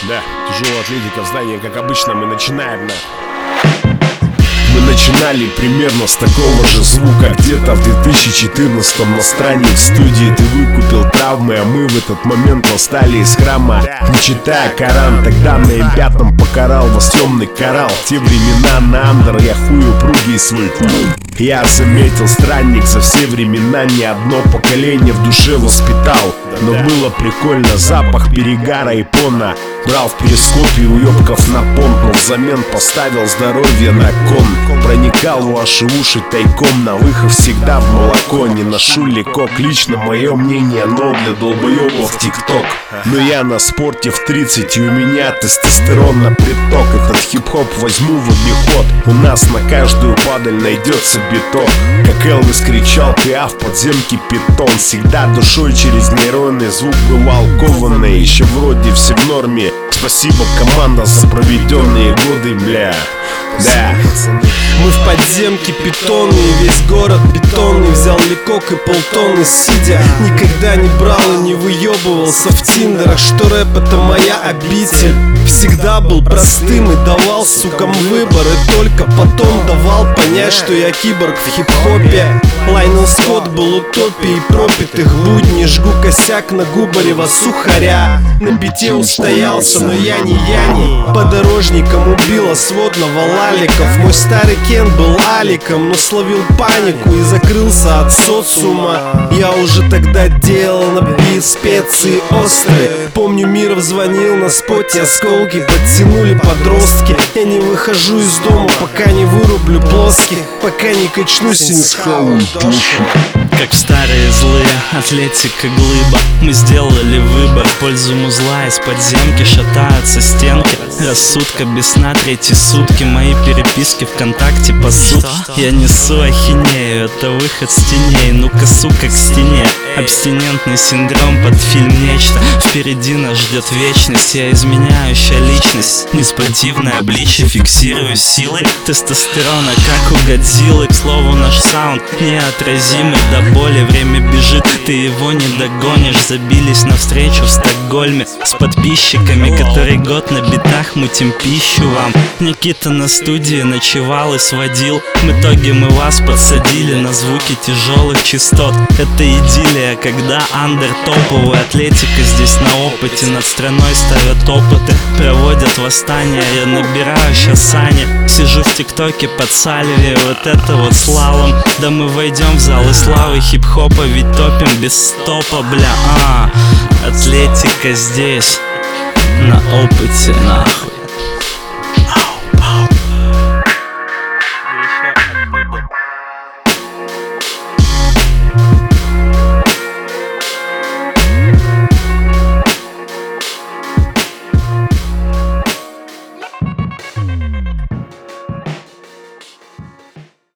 Да, тяжелая атлетика в здании, как обычно, мы начинаем, Мы начинали примерно с такого же звука. Где-то в 2014 на странник в студии ты выкупил травмы, а мы в этот момент восстали из храма. Не читая Коран, тогда на Им5 покарал вас темный коралл. В те времена на андер я хуй упругий свой. Я заметил, странник за все времена ни одно поколение в душе воспитал. Но было прикольно, запах перегара и пона. Брал в перископе уебков на понт, но взамен поставил здоровье на кон. Проникал в ваши уши тайком, на выход всегда в молоко. Не ношу ликок, лично мое мнение, но для долбоебов тикток. Но я на спорте в 30 и у меня тестостерон на приток. Этот хип-хоп возьму в обиход, у нас на каждую падаль найдется биток. Как Элвис кричал, ты в подземке питон. Всегда душой через нейронный звук бывал кованный. Еще вроде все в норме. Спасибо, команда, за проведенные годы, бля. Да. Мы в подземке питоны, и весь город бетонный. Взял ликок и полтонны сидя. Никогда не брал и не выебывался в тиндерах, что рэп это моя обитель. Всегда был простым и давал сукам выбор, и только потом давал понять, что я киборг в хип-хопе. Лайнел Скотт был утопией пропитых будней. Жгу косяк на Губарева сухаря. На бите устоялся, но я не подорожником убила сводного лаликов. Мой старый Кен был аликом, но словил панику и закрылся от социума. Я уже тогда делал на бит специи острые. Помню, Миров звонил на споте, осколки подтянули подростки. Я не выхожу из дома, пока не вырублю плоских, пока не качнусь и не схаваю душу. Как старые злые, атлетика глыба. Мы сделали выбор в пользу музла. Из подземки шатаются стенки. Рассудка без сна третьи сутки. Мои переписки ВКонтакте по сути. Я несу ахинею, это выход с теней. Ну-ка, сука, к стене. Абстинентный синдром под фильм нечто. Впереди нас ждет вечность. Я изменяющая личность. Неспортивное обличие фиксирую силой тестостерона, как у Годзиллы. К слову, наш саунд неотразимый до боли. Время бежит, ты его не догонишь. Забились навстречу в Стокгольме с подписчиками, который год на битах мутим пищу вам. Никита на студии ночевал и сводил. В итоге мы вас подсадили на звуки тяжелых частот. Это идиллия, когда андер топовая атлетика здесь на опыте. Над страной ставят опыты, проводят восстания. Я набираю щас сани, сижу в ТикТоке под сальвией. Вот это вот слалом. Да мы войдем в залы славы хип-хопа, ведь топим без стопа, бля. Атлетика здесь на опыте, нахуй.